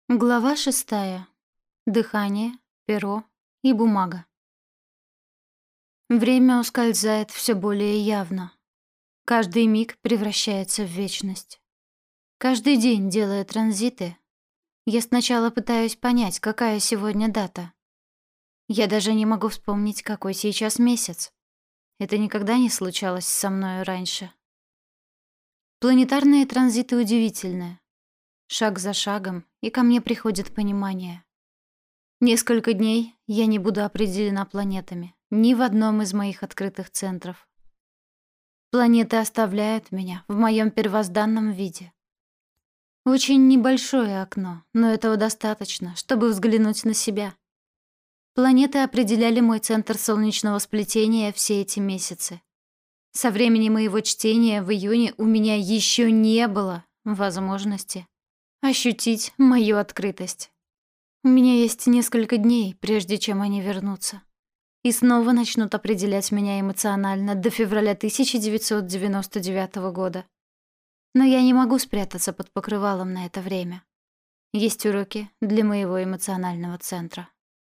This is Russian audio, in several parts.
Глава 6. Дыхание, перо и бумага. Время ускользает все более явно. Каждый миг превращается в вечность. Каждый день, делая транзиты, я сначала пытаюсь понять, какая сегодня дата. Я даже не могу вспомнить, какой сейчас месяц. Это никогда не случалось со мной раньше. Планетарные транзиты удивительны. Шаг за шагом, и ко мне приходит понимание. Несколько дней я не буду определена планетами, ни в одном из моих открытых центров. Планеты оставляют меня в моем первозданном виде. Очень небольшое окно, но этого достаточно, чтобы взглянуть на себя. Планеты определяли мой центр солнечного сплетения все эти месяцы. Со времени моего чтения в июне у меня еще не было возможности ощутить мою открытость. У меня есть несколько дней, прежде чем они вернутся. И снова начнут определять меня эмоционально до февраля 1999 года. Но я не могу спрятаться под покрывалом на это время. Есть уроки для моего эмоционального центра.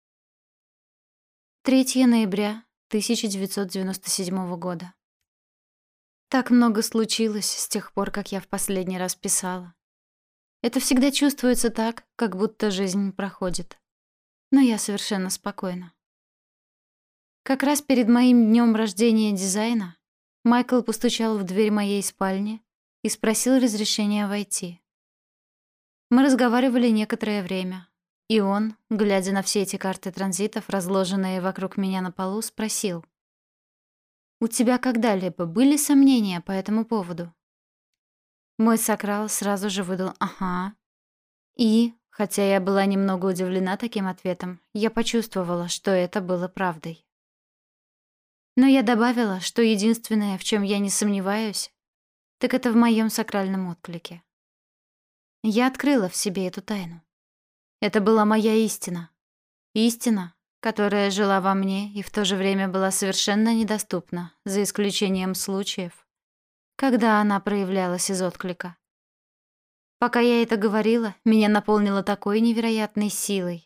3 ноября 1997 года. Так много случилось с тех пор, как я в последний раз писала. Это всегда чувствуется так, как будто жизнь проходит. Но я совершенно спокойна. Как раз перед моим днем рождения дизайна Майкл постучал в дверь моей спальни и спросил разрешения войти. Мы разговаривали некоторое время, и он, глядя на все эти карты транзитов, разложенные вокруг меня на полу, спросил: «У тебя когда-либо были сомнения по этому поводу?» Мой сакрал сразу же выдал «ага». И, хотя я была немного удивлена таким ответом, я почувствовала, что это было правдой. Но я добавила, что единственное, в чем я не сомневаюсь, так это в моем сакральном отклике. Я открыла в себе эту тайну. Это была моя истина. Истина, которая жила во мне и в то же время была совершенно недоступна, за исключением случаев, когда она проявлялась из отклика. Пока я это говорила, меня наполнило такой невероятной силой.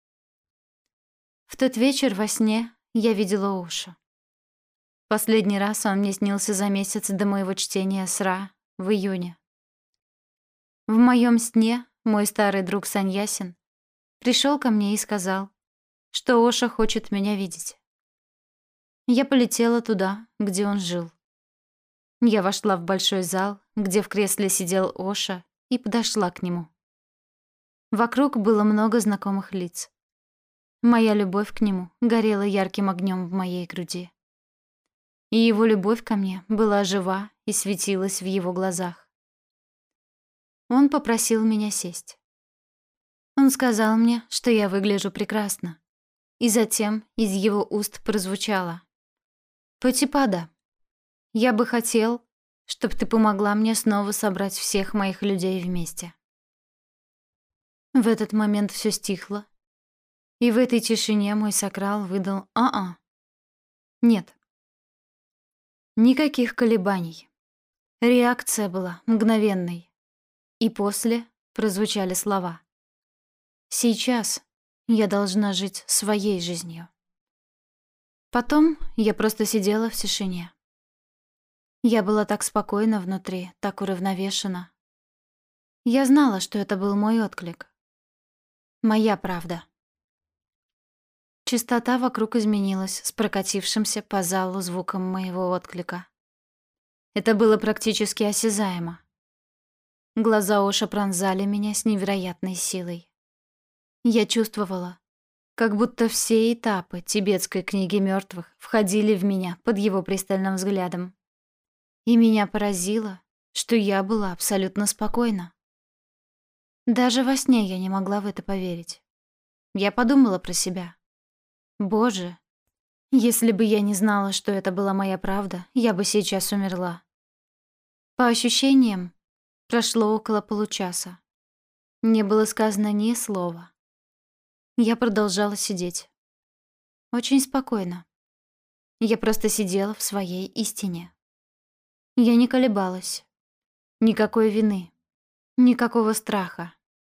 В тот вечер во сне я видела Оша. Последний раз он мне снился за месяц до моего чтения Сра в июне. В моем сне мой старый друг Саньясин пришел ко мне и сказал, что Оша хочет меня видеть. Я полетела туда, где он жил. Я вошла в большой зал, где в кресле сидел Оша, и подошла к нему. Вокруг было много знакомых лиц. Моя любовь к нему горела ярким огнем в моей груди. И его любовь ко мне была жива и светилась в его глазах. Он попросил меня сесть. Он сказал мне, что я выгляжу прекрасно. И затем из его уст прозвучало: «Патипада, я бы хотел, чтобы ты помогла мне снова собрать всех моих людей вместе». В этот момент все стихло, и в этой тишине мой сакрал выдал «а-а». Нет. Никаких колебаний. Реакция была мгновенной. И после прозвучали слова: «Сейчас я должна жить своей жизнью». Потом я просто сидела в тишине. Я была так спокойна внутри, так уравновешена. Я знала, что это был мой отклик. Моя правда. Частота вокруг изменилась с прокатившимся по залу звуком моего отклика. Это было практически осязаемо. Глаза Оша пронзали меня с невероятной силой. Я чувствовала, как будто все этапы тибетской книги мертвых входили в меня под его пристальным взглядом. И меня поразило, что я была абсолютно спокойна. Даже во сне я не могла в это поверить. Я подумала про себя. Боже, если бы я не знала, что это была моя правда, я бы сейчас умерла. По ощущениям, прошло около получаса. Не было сказано ни слова. Я продолжала сидеть. Очень спокойно. Я просто сидела в своей истине. Я не колебалась. Никакой вины. Никакого страха.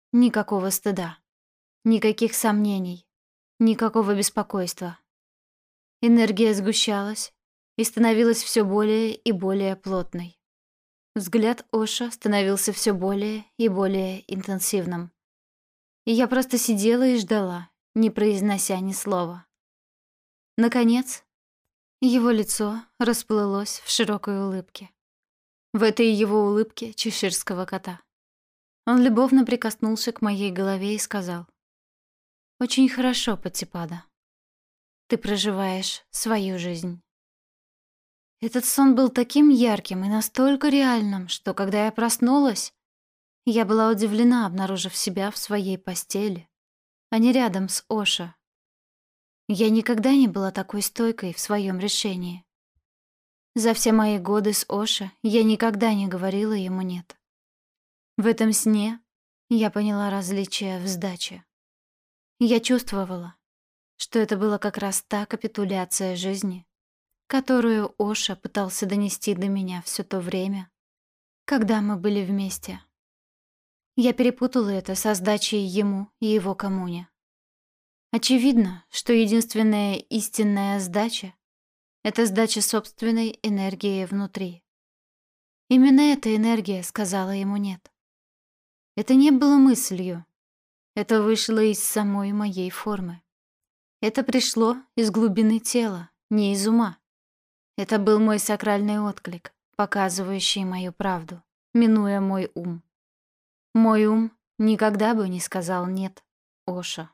Никакого стыда, никаких сомнений, никакого беспокойства. Энергия сгущалась и становилась все более и более плотной. Взгляд Оша становился все более и более интенсивным. И я просто сидела и ждала, не произнося ни слова. Наконец, его лицо расплылось в широкой улыбке. В этой его улыбке чеширского кота. Он любовно прикоснулся к моей голове и сказал: «Очень хорошо, Паттипада. Ты проживаешь свою жизнь». Этот сон был таким ярким и настолько реальным, что когда я проснулась, я была удивлена, обнаружив себя в своей постели, а не рядом с Оша. Я никогда не была такой стойкой в своем решении. За все мои годы с Оша я никогда не говорила ему «нет». В этом сне я поняла различие в сдаче. Я чувствовала, что это была как раз та капитуляция жизни, которую Оша пытался донести до меня все то время, когда мы были вместе. Я перепутала это со сдачей ему и его коммуне. Очевидно, что единственная истинная сдача — это сдача собственной энергии внутри. Именно эта энергия сказала ему «нет». Это не было мыслью. Это вышло из самой моей формы. Это пришло из глубины тела, не из ума. Это был мой сакральный отклик, показывающий мою правду, минуя мой ум. Мой ум никогда бы не сказал «нет» Оша.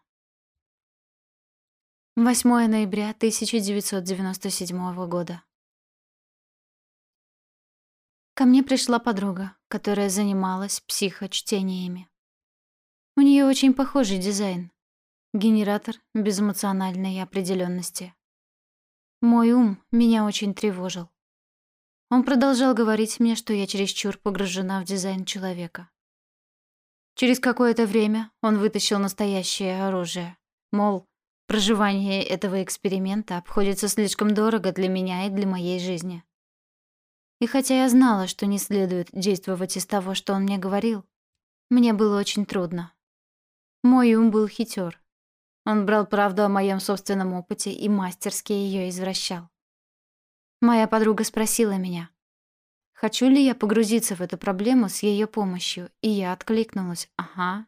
8 ноября 1997 года. Ко мне пришла подруга, которая занималась психочтениями. У нее очень похожий дизайн. Генератор безэмоциональной определенности. Мой ум меня очень тревожил. Он продолжал говорить мне, что я чересчур погружена в дизайн человека. Через какое-то время он вытащил настоящее оружие. Мол, проживание этого эксперимента обходится слишком дорого для меня и для моей жизни. И хотя я знала, что не следует действовать из того, что он мне говорил, мне было очень трудно. Мой ум был хитер. Он брал правду о моем собственном опыте и мастерски ее извращал. Моя подруга спросила меня, хочу ли я погрузиться в эту проблему с ее помощью, и я откликнулась «ага».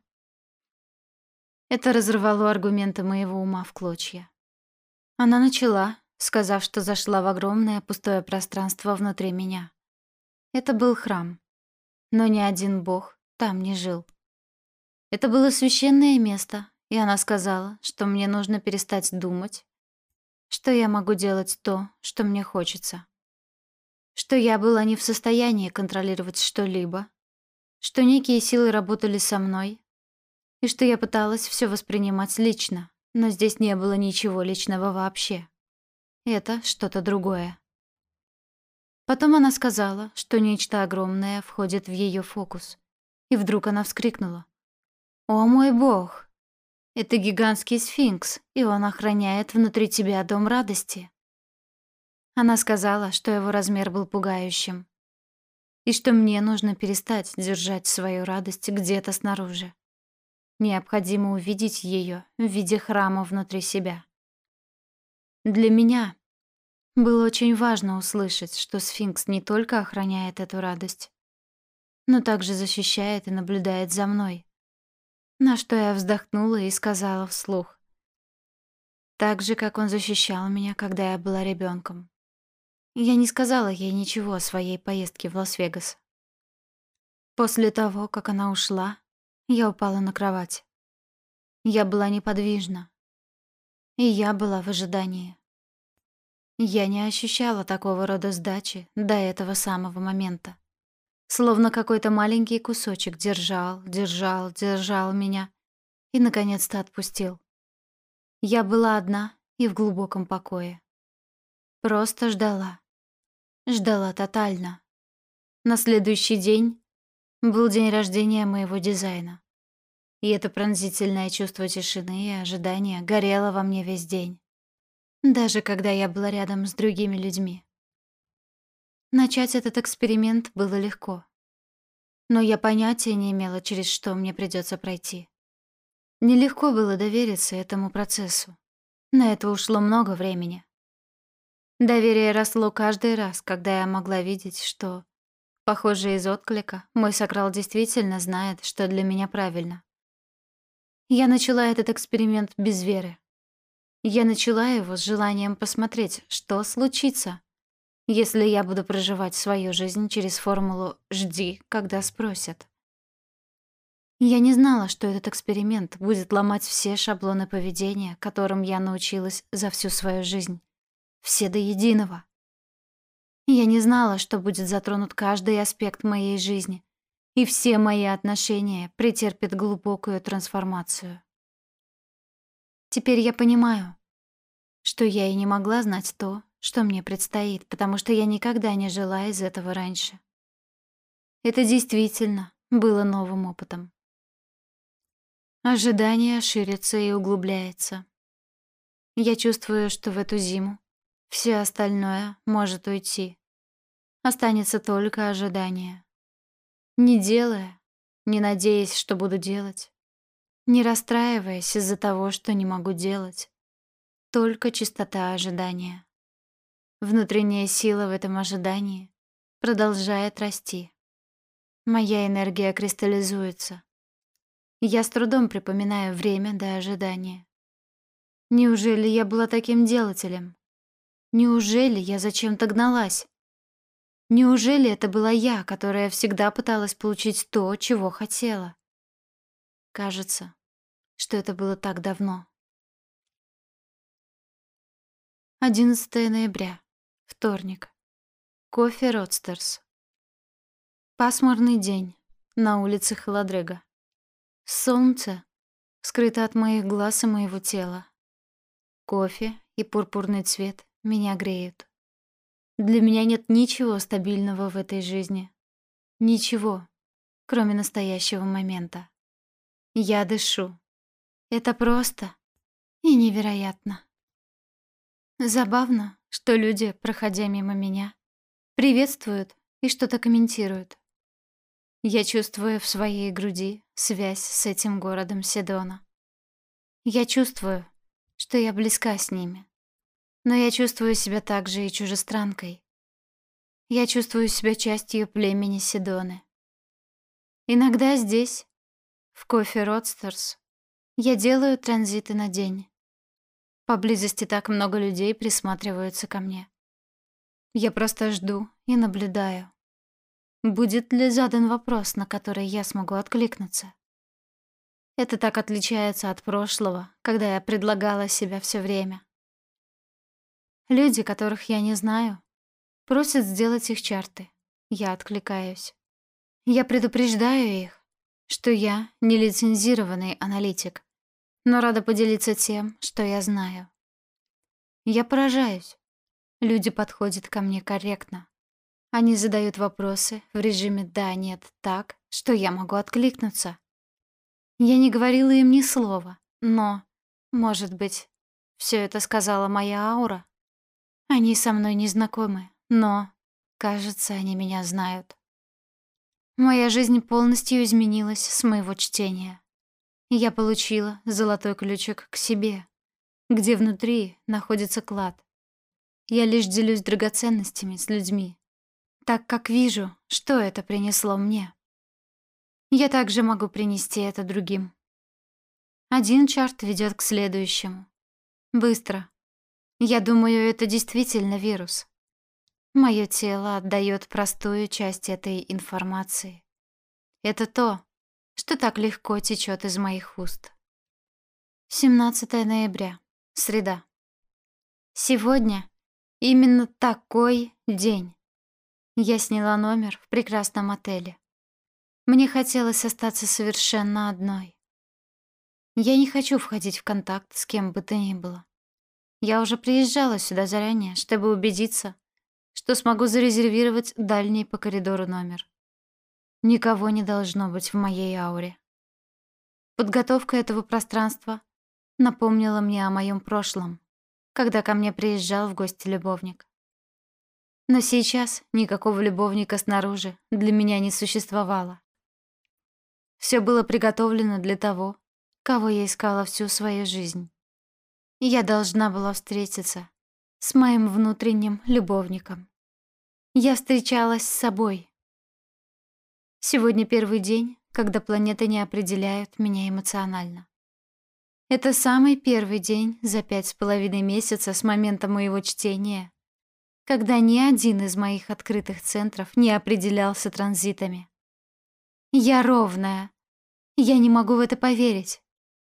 Это разорвало аргументы моего ума в клочья. Она начала, сказав, что зашла в огромное пустое пространство внутри меня. Это был храм. Но ни один бог там не жил. Это было священное место, и она сказала, что мне нужно перестать думать, что я могу делать то, что мне хочется. Что я была не в состоянии контролировать что-либо, что некие силы работали со мной, и что я пыталась все воспринимать лично, но здесь не было ничего личного вообще. Это что-то другое. Потом она сказала, что нечто огромное входит в ее фокус. И вдруг она вскрикнула. «О мой бог! Это гигантский сфинкс, и он охраняет внутри тебя дом радости». Она сказала, что его размер был пугающим, и что мне нужно перестать держать свою радость где-то снаружи. Необходимо увидеть ее в виде храма внутри себя. Для меня было очень важно услышать, что сфинкс не только охраняет эту радость, но также защищает и наблюдает за мной. На что я вздохнула и сказала вслух. Так же, как он защищал меня, когда я была ребенком. Я не сказала ей ничего о своей поездке в Лас-Вегас. После того, как она ушла, я упала на кровать. Я была неподвижна. И я была в ожидании. Я не ощущала такого рода сдачи до этого самого момента. Словно какой-то маленький кусочек держал меня и, наконец-то, отпустил. Я была одна и в глубоком покое. Просто ждала. Ждала тотально. На следующий день был день рождения моего дизайна. И это пронзительное чувство тишины и ожидания горело во мне весь день. Даже когда я была рядом с другими людьми. Начать этот эксперимент было легко. но я понятия не имела, через что мне придется пройти. Нелегко было довериться этому процессу. На это ушло много времени. Доверие росло каждый раз, когда я могла видеть, что, похоже, из отклика мой сакрал действительно знает, что для меня правильно. Я начала этот эксперимент без веры. Я начала его с желанием посмотреть, что случится, если я буду проживать свою жизнь через формулу «жди, когда спросят». Я не знала, что этот эксперимент будет ломать все шаблоны поведения, которым я научилась за всю свою жизнь. Все до единого. Я не знала, что будет затронут каждый аспект моей жизни, и все мои отношения претерпят глубокую трансформацию. Теперь я понимаю, что я и не могла знать то, что мне предстоит, потому что я никогда не жила из этого раньше. Это действительно было новым опытом. Ожидание ширится и углубляется. Я чувствую, что в эту зиму все остальное может уйти. Останется только ожидание. Не делая, не надеясь, что буду делать, не расстраиваясь из-за того, что не могу делать. Только чистота ожидания. Внутренняя сила в этом ожидании продолжает расти. Моя энергия кристаллизуется. Я с трудом припоминаю время до ожидания. Неужели я была таким делателем? Неужели я зачем-то гналась? Неужели это была я, которая всегда пыталась получить то, чего хотела? Кажется, что это было так давно. 11 ноября. Вторник. Кофе Родстерс. Пасмурный день. На улице холодрыга. Солнце скрыто от моих глаз и моего тела. Кофе и пурпурный цвет меня греют. Для меня нет ничего стабильного в этой жизни. Ничего, кроме настоящего момента. Я дышу. Это просто и невероятно. Забавно, что люди, проходя мимо меня, приветствуют и что-то комментируют. Я чувствую в своей груди связь с этим городом Сидона. Я чувствую, что я близка с ними. Но я чувствую себя также и чужестранкой. Я чувствую себя частью племени Сидоны. Иногда здесь, в кофе Родстерс, я делаю транзиты на день. Поблизости так много людей присматриваются ко мне. Я просто жду и наблюдаю. Будет ли задан вопрос, на который я смогу откликнуться? Это так отличается от прошлого, когда я предлагала себя все время. Люди, которых я не знаю, просят сделать их чарты. Я откликаюсь. Я предупреждаю их, что я не лицензированный аналитик, но рада поделиться тем, что я знаю. Я поражаюсь. Люди подходят ко мне корректно. Они задают вопросы в режиме «да», «нет», так, что я могу откликнуться. Я не говорила им ни слова, но, может быть, все это сказала моя аура? Они со мной не знакомы, но, кажется, они меня знают. Моя жизнь полностью изменилась с моего чтения. Я получила золотой ключик к себе, где внутри находится клад. Я лишь делюсь драгоценностями с людьми, так как вижу, что это принесло мне. Я также могу принести это другим. Один чарт ведет к следующему. Быстро. Я думаю, это действительно вирус. Мое тело отдает простую часть этой информации. Это то, что так легко течет из моих уст. 17 ноября. Среда. Сегодня именно такой день. Я сняла номер в прекрасном отеле. Мне хотелось остаться совершенно одной. Я не хочу входить в контакт с кем бы то ни было. Я уже приезжала сюда заранее, чтобы убедиться, что смогу зарезервировать дальний по коридору номер. Никого не должно быть в моей ауре. Подготовка этого пространства напомнила мне о моем прошлом, когда ко мне приезжал в гости любовник. Но сейчас никакого любовника снаружи для меня не существовало. Все было приготовлено для того, кого я искала всю свою жизнь. Я должна была встретиться с моим внутренним любовником. Я встречалась с собой. Сегодня первый день, когда планеты не определяют меня эмоционально. Это самый первый день за 5,5 месяца с момента моего чтения, когда ни один из моих открытых центров не определялся транзитами. Я ровная. Я не могу в это поверить.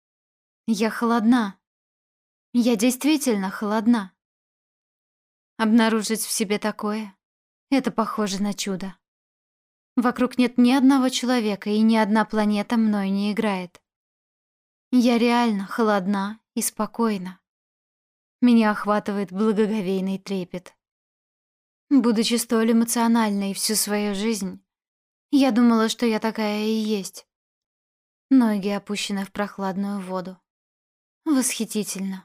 Я холодна. Я действительно холодна. Обнаружить в себе такое — это похоже на чудо. Вокруг нет ни одного человека, и ни одна планета мной не играет. Я реально холодна и спокойна. Меня охватывает благоговейный трепет. Будучи столь эмоциональной всю свою жизнь, я думала, что я такая и есть. Ноги опущены в прохладную воду. Восхитительно.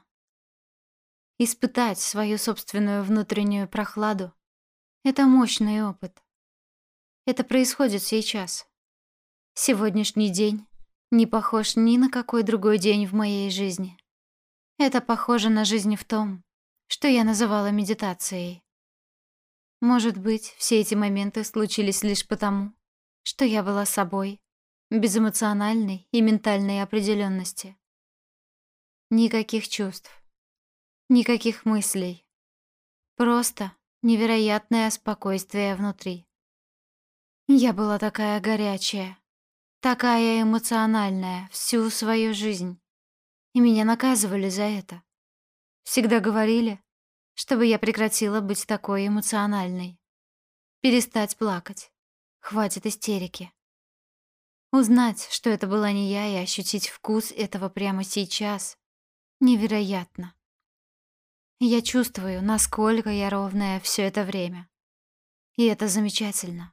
Испытать свою собственную внутреннюю прохладу — это мощный опыт. Это происходит сейчас. Сегодняшний день не похож ни на какой другой день в моей жизни. Это похоже на жизнь в том, что я называла медитацией. Может быть, все эти моменты случились лишь потому, что я была собой, без эмоциональной и ментальной определенности. Никаких чувств, никаких мыслей. Просто невероятное спокойствие внутри. Я была такая горячая, такая эмоциональная всю свою жизнь. И меня наказывали за это. Всегда говорили, чтобы я прекратила быть такой эмоциональной. Перестать плакать. Хватит истерики. Узнать, что это была не я, и ощутить вкус этого прямо сейчас — невероятно. Я чувствую, насколько я ровная все это время. И это замечательно.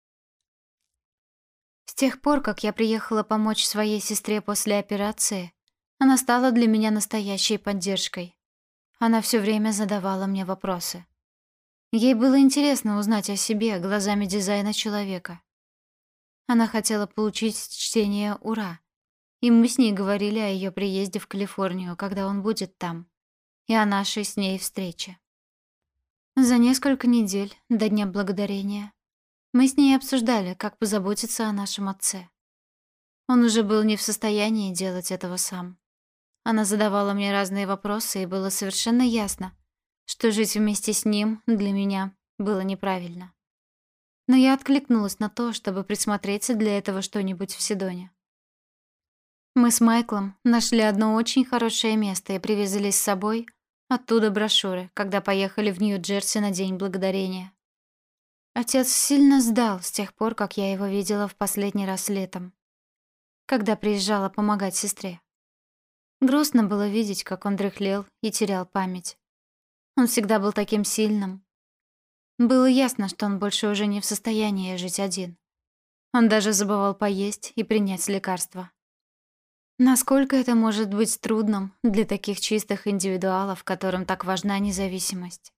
С тех пор, как я приехала помочь своей сестре после операции, она стала для меня настоящей поддержкой. Она все время задавала мне вопросы. Ей было интересно узнать о себе глазами дизайна человека. Она хотела получить чтение «Ура», и мы с ней говорили о ее приезде в Калифорнию, когда он будет там, и о нашей с ней встрече. За несколько недель до Дня Благодарения мы с ней обсуждали, как позаботиться о нашем отце. Он уже был не в состоянии делать этого сам. Она задавала мне разные вопросы, и было совершенно ясно, что жить вместе с ним для меня было неправильно. Но я откликнулась на то, чтобы присмотреться для этого что-нибудь в Сидоне. Мы с Майклом нашли одно очень хорошее место и привезли с собой оттуда брошюры, когда поехали в Нью-Джерси на День Благодарения. Отец сильно сдал с тех пор, как я его видела в последний раз летом, когда приезжала помогать сестре. Грустно было видеть, как он дряхлел и терял память. Он всегда был таким сильным. Было ясно, что он больше уже не в состоянии жить один. Он даже забывал поесть и принять лекарства. Насколько это может быть трудным для таких чистых индивидуалов, которым так важна независимость.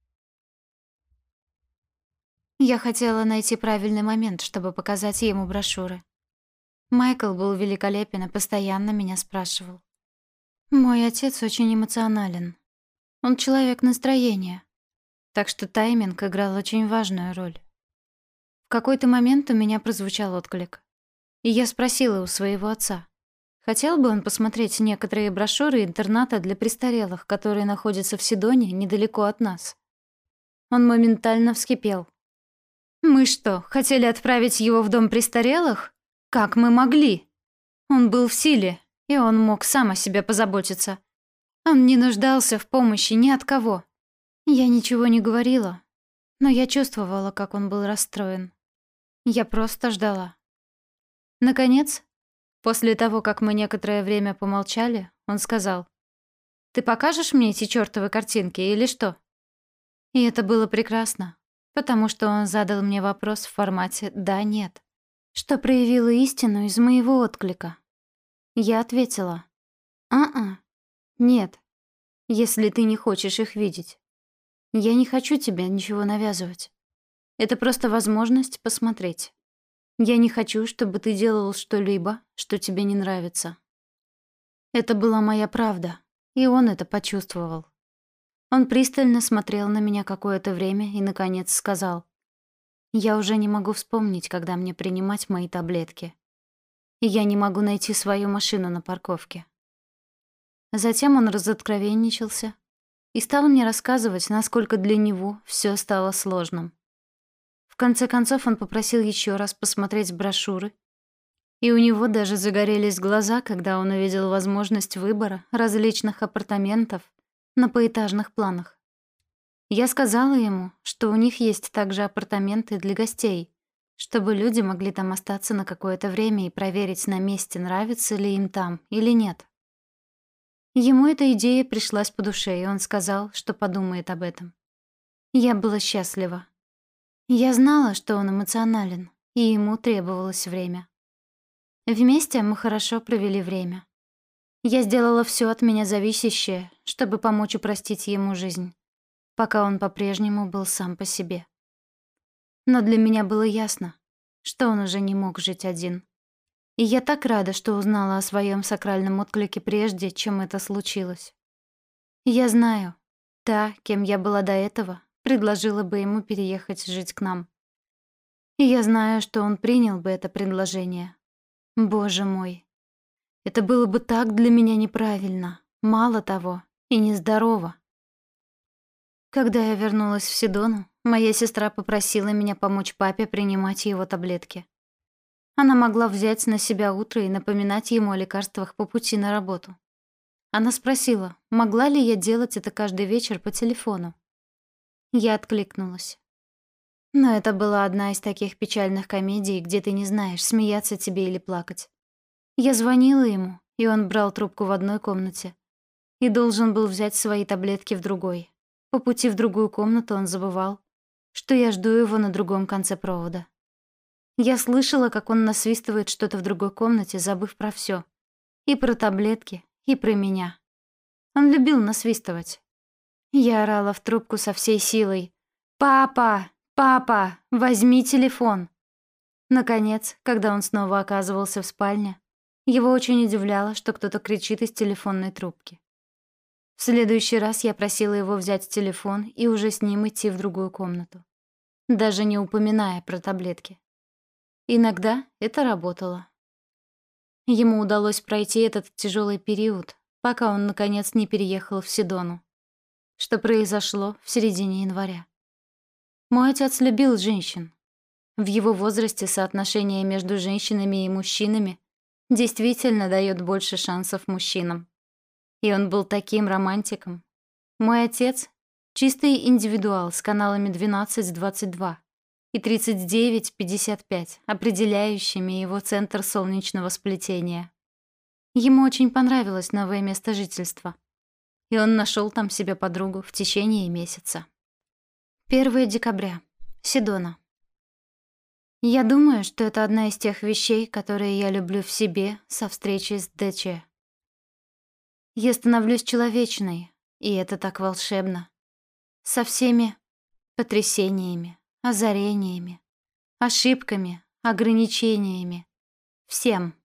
Я хотела найти правильный момент, чтобы показать ему брошюры. Майкл был великолепен и постоянно меня спрашивал. Мой отец очень эмоционален. Он человек настроения. Так что тайминг играл очень важную роль. В какой-то момент у меня прозвучал отклик. И я спросила у своего отца, хотел бы он посмотреть некоторые брошюры интерната для престарелых, которые находятся в Сидоне недалеко от нас. Он моментально вскипел. «Мы что, хотели отправить его в дом престарелых? Как мы могли? Он был в силе, и он мог сам о себе позаботиться. Он не нуждался в помощи ни от кого». Я ничего не говорила, но я чувствовала, как он был расстроен. Я просто ждала. Наконец, после того, как мы некоторое время помолчали, он сказал: «Ты покажешь мне эти чёртовы картинки или что?» И это было прекрасно, потому что он задал мне вопрос в формате «да-нет», что проявило истину из моего отклика. Я ответила: «А-а, нет, если ты не хочешь их видеть. Я не хочу тебе ничего навязывать. Это просто возможность посмотреть». Я не хочу, чтобы ты делал что-либо, что тебе не нравится. Это была моя правда, и он это почувствовал. Он пристально смотрел на меня какое-то время и, наконец, сказал: «Я уже не могу вспомнить, когда мне принимать мои таблетки. И я не могу найти свою машину на парковке». Затем он разоткровенничался и стал мне рассказывать, насколько для него все стало сложным. В конце концов он попросил еще раз посмотреть брошюры, и у него даже загорелись глаза, когда он увидел возможность выбора различных апартаментов на поэтажных планах. Я сказала ему, что у них есть также апартаменты для гостей, чтобы люди могли там остаться на какое-то время и проверить на месте, нравится ли им там или нет. Ему эта идея пришлась по душе, и он сказал, что подумает об этом. Я была счастлива. Я знала, что он эмоционален, и ему требовалось время. Вместе мы хорошо провели время. Я сделала все от меня зависящее, чтобы помочь упростить ему жизнь, пока он по-прежнему был сам по себе. Но для меня было ясно, что он уже не мог жить один. И я так рада, что узнала о своем сакральном отклике прежде, чем это случилось. Я знаю, та, кем я была до этого, предложила бы ему переехать жить к нам. И я знаю, что он принял бы это предложение. Боже мой, это было бы так для меня неправильно, мало того, и нездорово. Когда я вернулась в Сидону, моя сестра попросила меня помочь папе принимать его таблетки. Она могла взять на себя утро и напоминать ему о лекарствах по пути на работу. Она спросила, могла ли я делать это каждый вечер по телефону. Я откликнулась. Но это была одна из таких печальных комедий, где ты не знаешь, смеяться тебе или плакать. Я звонила ему, и он брал трубку в одной комнате и должен был взять свои таблетки в другой. По пути в другую комнату он забывал, что я жду его на другом конце провода. Я слышала, как он насвистывает что-то в другой комнате, забыв про всё. И про таблетки, и про меня. Он любил насвистывать. Я орала в трубку со всей силой: «Папа! Папа! Возьми телефон!» Наконец, когда он снова оказывался в спальне, его очень удивляло, что кто-то кричит из телефонной трубки. В следующий раз я просила его взять телефон и уже с ним идти в другую комнату, даже не упоминая про таблетки. Иногда это работало. Ему удалось пройти этот тяжелый период, пока он, наконец, не переехал в Сидону, что произошло в середине января. Мой отец любил женщин. В его возрасте соотношение между женщинами и мужчинами действительно дает больше шансов мужчинам. И он был таким романтиком. Мой отец — чистый индивидуал с каналами 12-22 и 39-55, определяющими его центр солнечного сплетения. Ему очень понравилось новое место жительства, и он нашел там себе подругу в течение месяца. 1 декабря. Сидона. Я думаю, что это одна из тех вещей, которые я люблю в себе со встречи с ДЧ. Я становлюсь человечной, и это так волшебно. Со всеми потрясениями, озарениями, ошибками, ограничениями. Всем.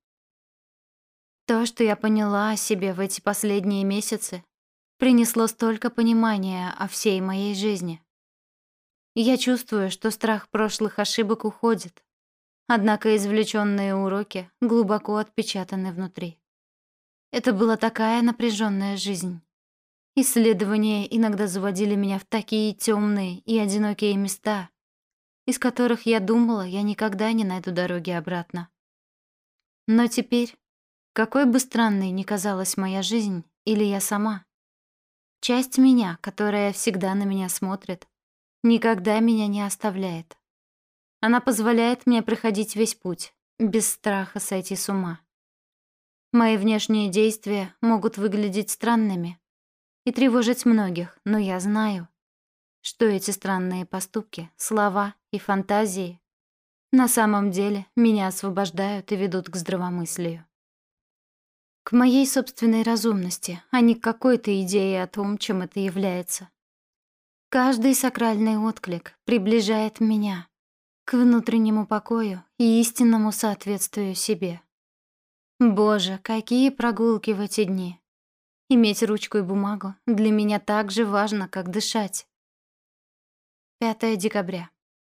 То, что я поняла о себе в эти последние месяцы, принесло столько понимания о всей моей жизни. Я чувствую, что страх прошлых ошибок уходит, однако извлечённые уроки глубоко отпечатаны внутри. Это была такая напряженная жизнь. Исследования иногда заводили меня в такие темные и одинокие места, из которых я думала, я никогда не найду дороги обратно. Но теперь, какой бы странной ни казалась моя жизнь или я сама, часть меня, которая всегда на меня смотрит, никогда меня не оставляет. Она позволяет мне проходить весь путь, без страха сойти с ума. Мои внешние действия могут выглядеть странными и тревожить многих, но я знаю, что эти странные поступки, слова и фантазии на самом деле меня освобождают и ведут к здравомыслию. К моей собственной разумности, а не к какой-то идее о том, чем это является. Каждый сакральный отклик приближает меня. к внутреннему покою и истинному соответствию себе. Боже, какие прогулки в эти дни! Иметь ручку и бумагу для меня так же важно, как дышать. 5 декабря.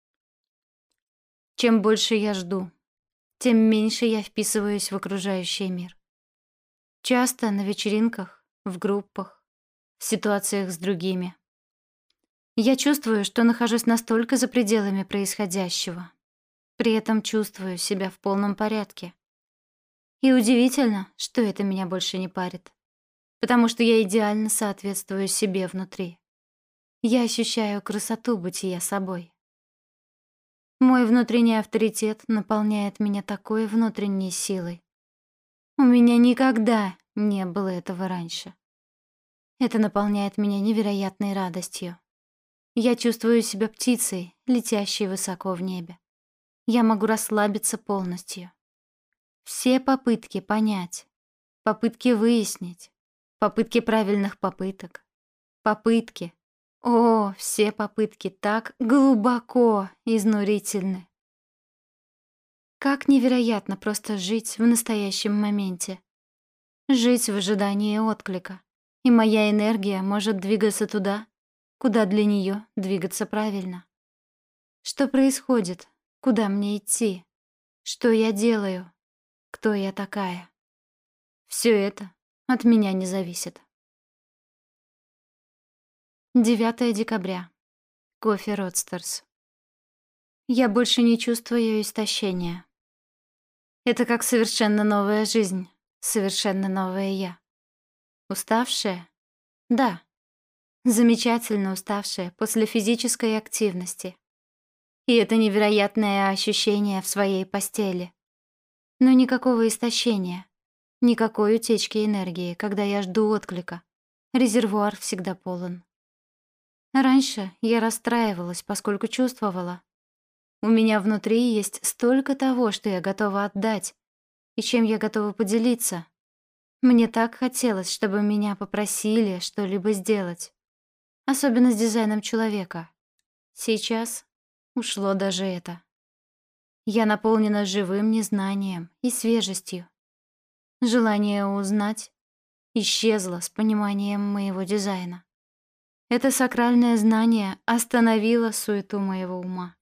Чем больше я жду, тем меньше я вписываюсь в окружающий мир. Часто на вечеринках, в группах, в ситуациях с другими. Я чувствую, что нахожусь настолько за пределами происходящего. При этом чувствую себя в полном порядке. И удивительно, что это меня больше не парит. Потому что я идеально соответствую себе внутри. Я ощущаю красоту бытия собой. Мой внутренний авторитет наполняет меня такой внутренней силой. У меня никогда не было этого раньше. Это наполняет меня невероятной радостью. Я чувствую себя птицей, летящей высоко в небе. Я могу расслабиться полностью. Все попытки понять, попытки выяснить, попытки правильных попыток, попытки. О, все попытки так глубоко изнурительны. Как невероятно просто жить в настоящем моменте. Жить в ожидании отклика. И моя энергия может двигаться туда, куда для нее двигаться правильно. Что происходит? Куда мне идти? Что я делаю? Кто я такая? Все это от меня не зависит. 9 декабря. Кофе Родстерс. Я больше не чувствую истощения. Это как совершенно новая жизнь, совершенно новое я. Уставшая? Да. Замечательно уставшая после физической активности. И это невероятное ощущение в своей постели. Но никакого истощения, никакой утечки энергии, когда я жду отклика. Резервуар всегда полон. Раньше я расстраивалась, поскольку чувствовала. У меня внутри есть столько того, что я готова отдать, и чем я готова поделиться. Мне так хотелось, чтобы меня попросили что-либо сделать. Особенно с дизайном человека. Сейчас ушло даже это. Я наполнена живым незнанием и свежестью. Желание узнать исчезло с пониманием моего дизайна. Это сакральное знание остановило суету моего ума.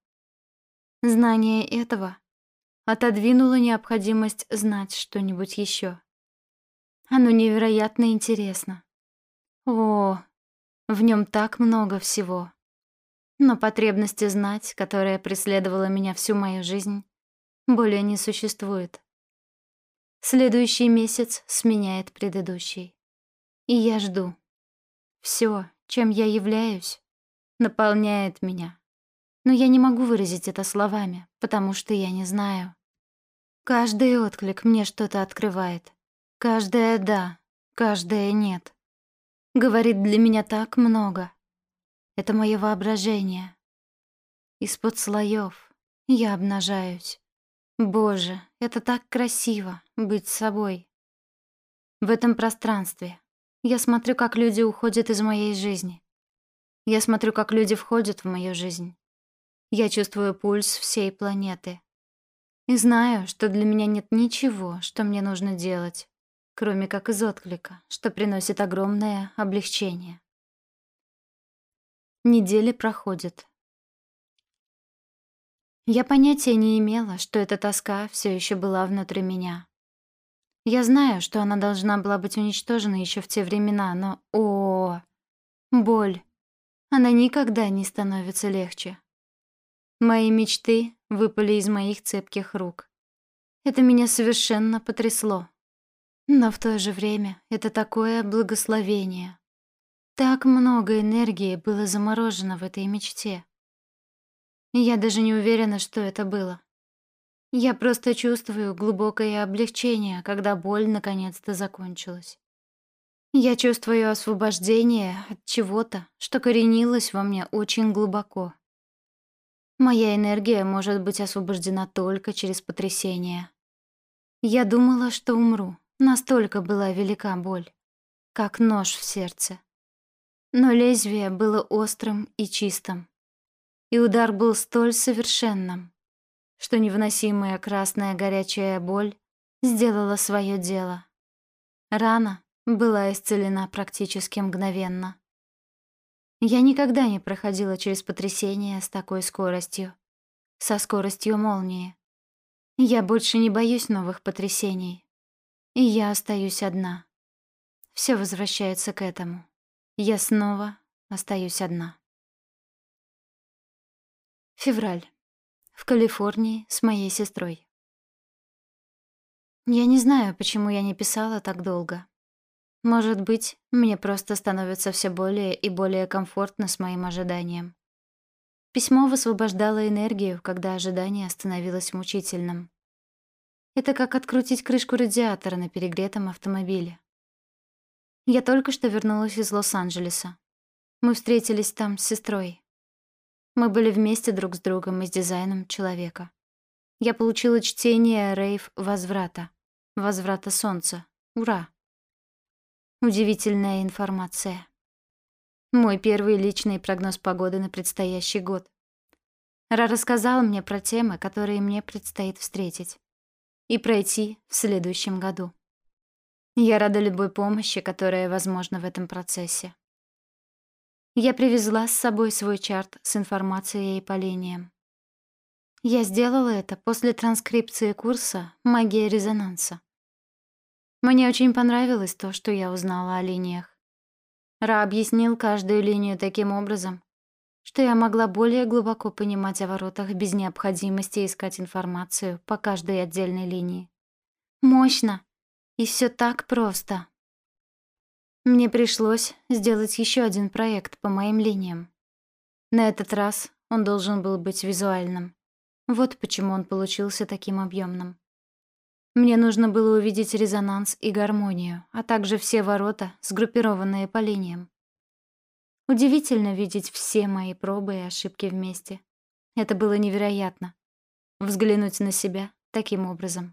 Знание этого отодвинуло необходимость знать что-нибудь еще. Оно невероятно интересно. О, в нем так много всего. Но потребности знать, которая преследовала меня всю мою жизнь, более не существует. Следующий месяц сменяет предыдущий. И я жду. Всё, чем я являюсь, наполняет меня. Но я не могу выразить это словами, потому что я не знаю. Каждый отклик мне что-то открывает. Каждое «да», каждое «нет». Говорит для меня так много. Это моё воображение. Из-под слоёв я обнажаюсь. Боже, это так красиво — быть собой. В этом пространстве я смотрю, как люди уходят из моей жизни. Я смотрю, как люди входят в мою жизнь. Я чувствую пульс всей планеты. И знаю, что для меня нет ничего, что мне нужно делать, кроме как из отклика, что приносит огромное облегчение. Недели проходят. Я понятия не имела, что эта тоска все еще была внутри меня. Я знаю, что она должна была быть уничтожена еще в те времена, но боль. Она никогда не становится легче. Мои мечты выпали из моих цепких рук. Это меня совершенно потрясло. Но в то же время это такое благословение. Так много энергии было заморожено в этой мечте. Я даже не уверена, что это было. Я просто чувствую глубокое облегчение, когда боль наконец-то закончилась. Я чувствую освобождение от чего-то, что коренилось во мне очень глубоко. Моя энергия может быть освобождена только через потрясение. Я думала, что умру. Настолько была велика боль, как нож в сердце. Но лезвие было острым и чистым. И удар был столь совершенным, что невыносимая красная горячая боль сделала свое дело. Рана была исцелена практически мгновенно. Я никогда не проходила через потрясение с такой скоростью, со скоростью молнии. Я больше не боюсь новых потрясений. И я остаюсь одна. Все возвращается к этому. Я снова остаюсь одна. Февраль. В Калифорнии с моей сестрой. Я не знаю, почему я не писала так долго. Может быть, мне просто становится все более и более комфортно с моим ожиданием. Письмо высвобождало энергию, когда ожидание становилось мучительным. Это как открутить крышку радиатора на перегретом автомобиле. Я только что вернулась из Лос-Анджелеса. Мы встретились там с сестрой. Мы были вместе друг с другом и с дизайном человека. Я получила чтение «Рейв возврата». «Возврата солнца». Ура! Удивительная информация. Мой первый личный прогноз погоды на предстоящий год. Ра рассказал мне про темы, которые мне предстоит встретить и пройти в следующем году. Я рада любой помощи, которая возможна в этом процессе. Я привезла с собой свой чарт с информацией по линиям. Я сделала это после транскрипции курса «Магия резонанса». Мне очень понравилось то, что я узнала о линиях. Ра объяснил каждую линию таким образом, что я могла более глубоко понимать о воротах без необходимости искать информацию по каждой отдельной линии. Мощно! И все так просто. Мне пришлось сделать еще один проект по моим линиям. На этот раз он должен был быть визуальным. Вот почему он получился таким объемным. Мне нужно было увидеть резонанс и гармонию, а также все ворота, сгруппированные по линиям. Удивительно видеть все мои пробы и ошибки вместе. Это было невероятно. Взглянуть на себя таким образом.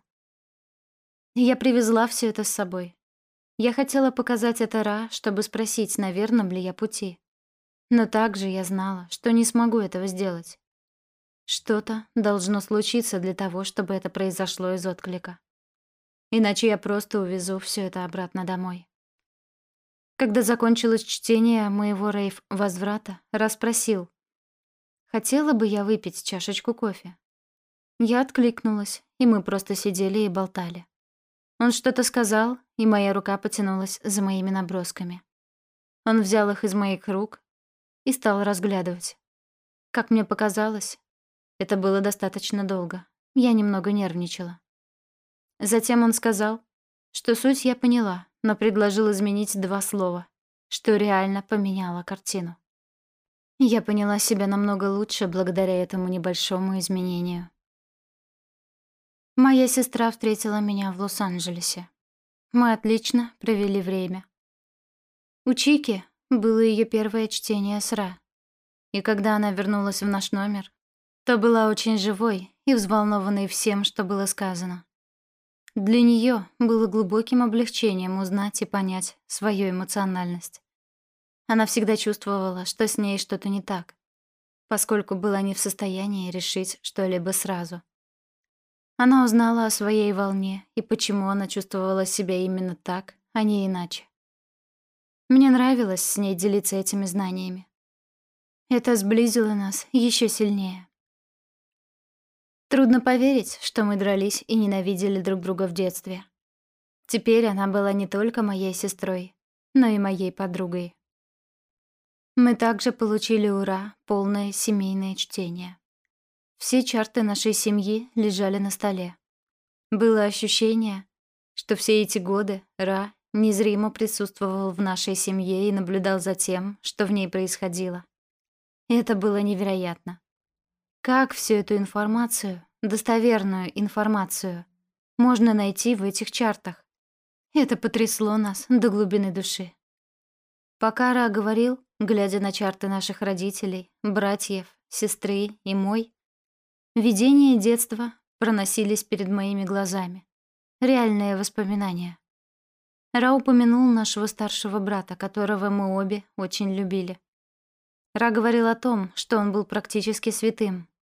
Я привезла все это с собой. Я хотела показать это Ра, чтобы спросить, на верном ли я пути. Но также я знала, что не смогу этого сделать. Что-то должно случиться для того, чтобы это произошло из отклика. Иначе я просто увезу все это обратно домой. Когда закончилось чтение моего рейв-возврата, Ра спросил, хотела бы я выпить чашечку кофе. Я откликнулась, и мы просто сидели и болтали. Он что-то сказал, и моя рука потянулась за моими набросками. Он взял их из моих рук и стал разглядывать. Как мне показалось, это было достаточно долго. Я немного нервничала. Затем он сказал, что суть я поняла, но предложил изменить 2 слова, что реально поменяло картину. Я поняла себя намного лучше благодаря этому небольшому изменению. Моя сестра встретила меня в Лос-Анджелесе. Мы отлично провели время. У Чики было ее первое чтение с Ра. И когда она вернулась в наш номер, то была очень живой и взволнованной всем, что было сказано. Для нее было глубоким облегчением узнать и понять свою эмоциональность. Она всегда чувствовала, что с ней что-то не так, поскольку была не в состоянии решить что-либо сразу. Она узнала о своей волне и почему она чувствовала себя именно так, а не иначе. Мне нравилось с ней делиться этими знаниями. Это сблизило нас еще сильнее. Трудно поверить, что мы дрались и ненавидели друг друга в детстве. Теперь она была не только моей сестрой, но и моей подругой. Мы также получили ура полное семейное чтение. Все чарты нашей семьи лежали на столе. Было ощущение, что все эти годы Ра незримо присутствовал в нашей семье и наблюдал за тем, что в ней происходило. Это было невероятно. Как всю эту информацию, достоверную информацию, можно найти в этих чартах? Это потрясло нас до глубины души. Пока Ра говорил, глядя на чарты наших родителей, братьев, сестры и мой, видения детства проносились перед моими глазами. Реальные воспоминания. Ра упомянул нашего старшего брата, которого мы обе очень любили. Ра говорил о том, что он был практически святым.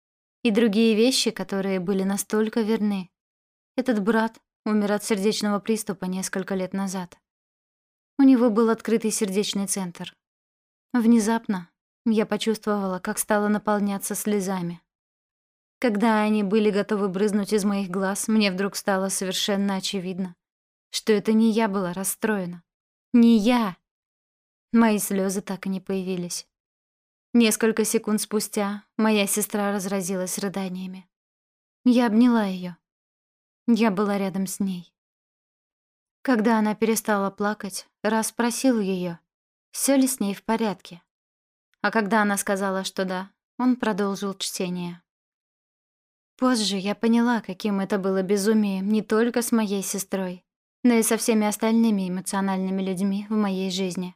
И другие вещи, которые были настолько верны. Этот брат умер от сердечного приступа несколько лет назад. У него был открытый сердечный центр. Внезапно я почувствовала, как стала наполняться слезами. Когда они были готовы брызнуть из моих глаз, мне вдруг стало совершенно очевидно, что это не я была расстроена. Не я! Мои слезы так и не появились. Несколько секунд спустя моя сестра разразилась рыданиями. Я обняла ее. Я была рядом с ней. Когда она перестала плакать, Раз спросил ее, всё ли с ней в порядке. А когда она сказала, что да, он продолжил чтение. Позже я поняла, каким это было безумием не только с моей сестрой, но и со всеми остальными эмоциональными людьми в моей жизни.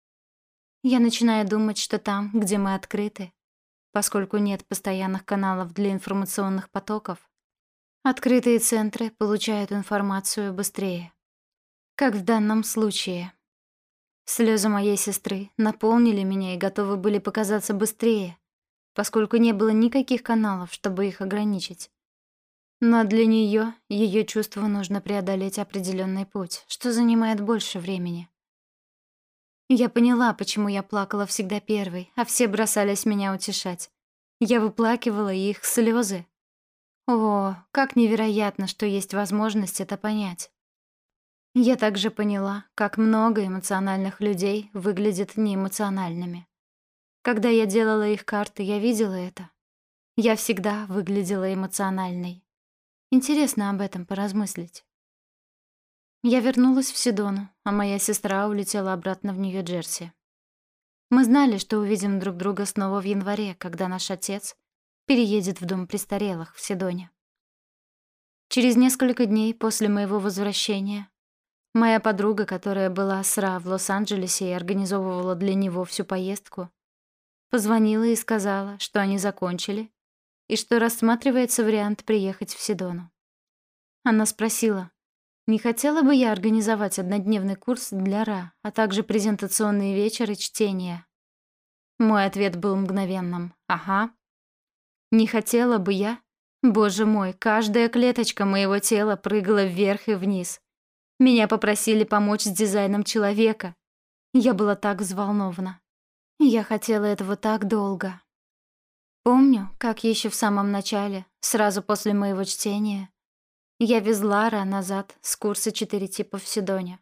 Я начинаю думать, что там, где мы открыты, поскольку нет постоянных каналов для информационных потоков, открытые центры получают информацию быстрее. Как в данном случае. Слезы моей сестры наполнили меня и готовы были показаться быстрее, поскольку не было никаких каналов, чтобы их ограничить. Но для нее, ее чувству нужно преодолеть определенный путь, что занимает больше времени. Я поняла, почему я плакала всегда первой, а все бросались меня утешать. Я выплакивала их слезы. О, как невероятно, что есть возможность это понять. Я также поняла, как много эмоциональных людей выглядят неэмоциональными. Когда я делала их карты, я видела это. Я всегда выглядела эмоциональной. Интересно об этом поразмыслить. Я вернулась в Сидону, а моя сестра улетела обратно в Нью-Джерси. Мы знали, что увидим друг друга снова в январе, когда наш отец переедет в дом престарелых в Сидоне. Через несколько дней после моего возвращения моя подруга, которая была с Ра в Лос-Анджелесе и организовывала для него всю поездку, позвонила и сказала, что они закончили и что рассматривается вариант приехать в Сидону. Она спросила, не хотела бы я организовать однодневный курс для Ра, а также презентационные вечеры чтения. Мой ответ был мгновенным. Ага. Не хотела бы я? Боже мой, каждая клеточка моего тела прыгала вверх и вниз. Меня попросили помочь с дизайном человека. Я была так взволнована. Я хотела этого так долго. Помню, как еще в самом начале, сразу после моего чтения, я везла Ра назад с курса 4 типа в Сидоне.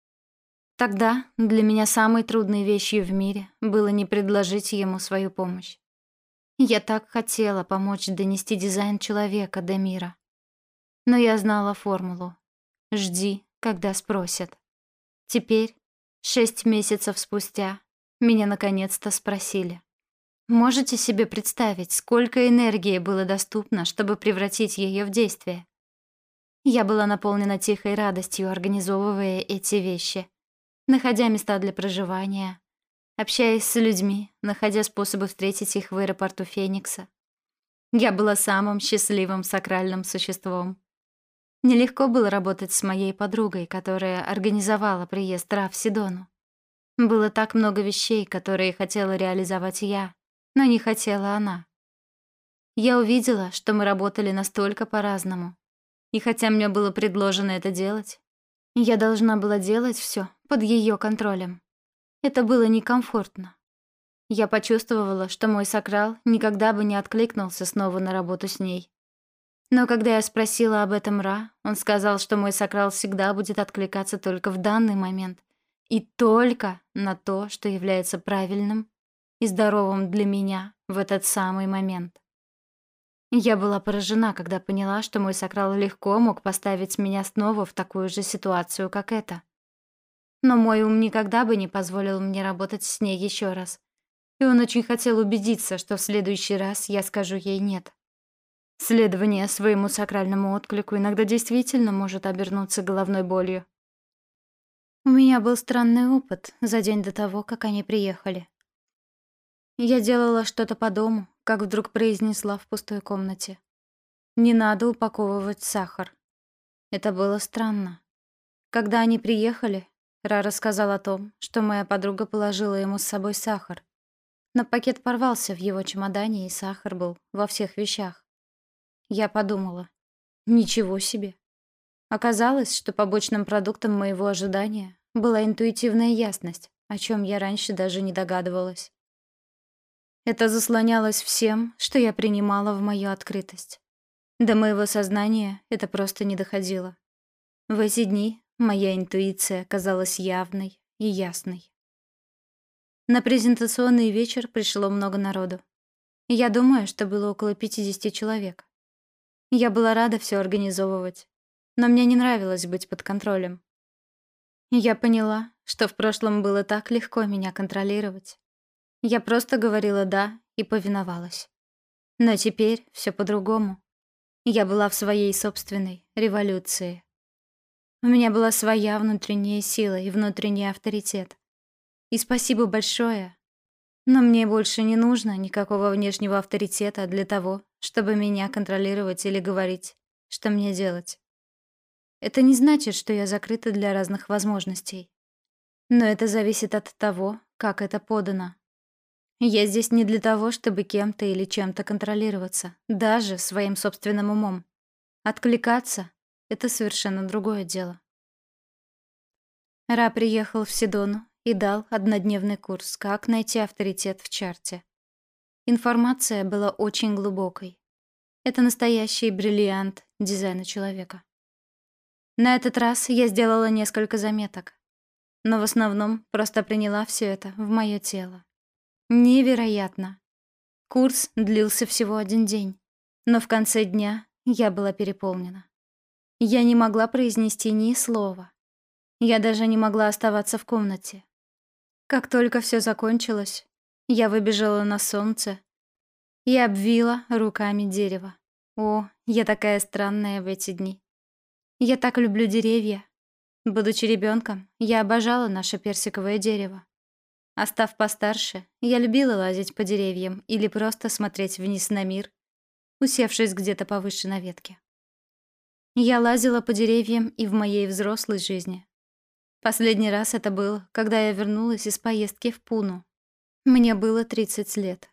Тогда для меня самой трудной вещью в мире было не предложить ему свою помощь. Я так хотела помочь донести дизайн человека до мира. Но я знала формулу. Жди, когда спросят. Теперь, 6 месяцев спустя, меня наконец-то спросили. Можете себе представить, сколько энергии было доступно, чтобы превратить ее в действие? Я была наполнена тихой радостью, организовывая эти вещи, находя места для проживания, общаясь с людьми, находя способы встретить их в аэропорту Феникса. Я была самым счастливым сакральным существом. Нелегко было работать с моей подругой, которая организовала приезд Ра в Сидону. Было так много вещей, которые хотела реализовать я, но не хотела она. Я увидела, что мы работали настолько по-разному. И хотя мне было предложено это делать, я должна была делать всё под её контролем. Это было некомфортно. Я почувствовала, что мой сакрал никогда бы не откликнулся снова на работу с ней. Но когда я спросила об этом Ра, он сказал, что мой сакрал всегда будет откликаться только в данный момент и только на то, что является правильным и здоровым для меня в этот самый момент. Я была поражена, когда поняла, что мой сакрал легко мог поставить меня снова в такую же ситуацию, как эта. Но мой ум никогда бы не позволил мне работать с ней еще раз. И он очень хотел убедиться, что в следующий раз я скажу ей «нет». Следование своему сакральному отклику иногда действительно может обернуться головной болью. У меня был странный опыт за день до того, как они приехали. Я делала что-то по дому, как вдруг произнесла в пустой комнате. «Не надо упаковывать сахар». Это было странно. Когда они приехали, Ра рассказал о том, что моя подруга положила ему с собой сахар. Но пакет порвался в его чемодане, и сахар был во всех вещах. Я подумала, ничего себе. Оказалось, что побочным продуктом моего ожидания была интуитивная ясность, о чем я раньше даже не догадывалась. Это заслонялось всем, что я принимала в мою открытость. До моего сознания это просто не доходило. В эти дни моя интуиция казалась явной и ясной. На презентационный вечер пришло много народу. Я думаю, что было около 50 человек. Я была рада все организовывать, но мне не нравилось быть под контролем. Я поняла, что в прошлом было так легко меня контролировать. Я просто говорила «да» и повиновалась. Но теперь все по-другому. Я была в своей собственной революции. У меня была своя внутренняя сила и внутренний авторитет. И спасибо большое. Но мне больше не нужно никакого внешнего авторитета для того, чтобы меня контролировать или говорить, что мне делать. Это не значит, что я закрыта для разных возможностей. Но это зависит от того, как это подано. Я здесь не для того, чтобы кем-то или чем-то контролироваться, даже своим собственным умом. Откликаться — это совершенно другое дело. Ра приехал в Сидону и дал однодневный курс «Как найти авторитет в чарте». Информация была очень глубокой. Это настоящий бриллиант дизайна человека. На этот раз я сделала несколько заметок, но в основном просто приняла все это в мое тело. Невероятно. Курс длился всего 1 день, но в конце дня я была переполнена. Я не могла произнести ни слова. Я даже не могла оставаться в комнате. Как только все закончилось, я выбежала на солнце и обвила руками дерево. О, я такая странная в эти дни. Я так люблю деревья. Будучи ребенком, я обожала наше персиковое дерево. А став постарше, я любила лазить по деревьям или просто смотреть вниз на мир, усевшись где-то повыше на ветке. Я лазила по деревьям и в моей взрослой жизни. Последний раз это было, когда я вернулась из поездки в Пуну. Мне было 30 лет.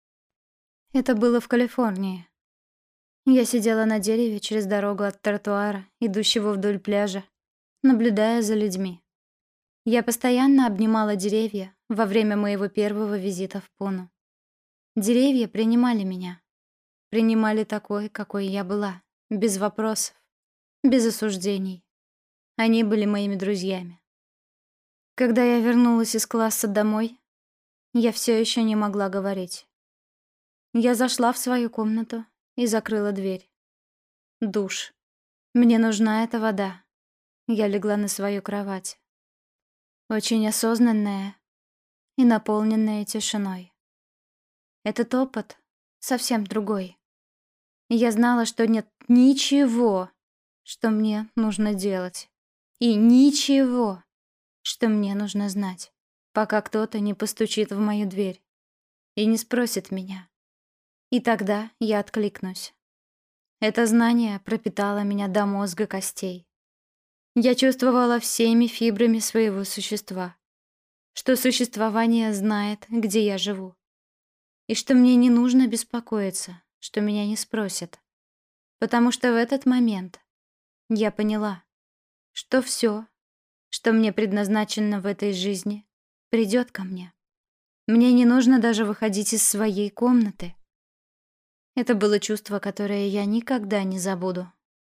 Это было в Калифорнии. Я сидела на дереве через дорогу от тротуара, идущего вдоль пляжа, наблюдая за людьми. Я постоянно обнимала деревья во время моего первого визита в Пуну. Деревья принимали меня. Принимали такой, какой я была, без вопросов, без осуждений. Они были моими друзьями. Когда я вернулась из класса домой, я все еще не могла говорить. Я зашла в свою комнату и закрыла дверь. Душ. Мне нужна эта вода. Я легла на свою кровать. Очень осознанная и наполненная тишиной. Этот опыт совсем другой. Я знала, что нет ничего, что мне нужно делать. И ничего, что мне нужно знать, пока кто-то не постучит в мою дверь и не спросит меня. И тогда я откликнусь. Это знание пропитало меня до мозга костей. Я чувствовала всеми фибрами своего существа, что существование знает, где я живу, и что мне не нужно беспокоиться, что меня не спросят, потому что в этот момент я поняла, что все, что мне предназначено в этой жизни, придет ко мне. Мне не нужно даже выходить из своей комнаты. Это было чувство, которое я никогда не забуду.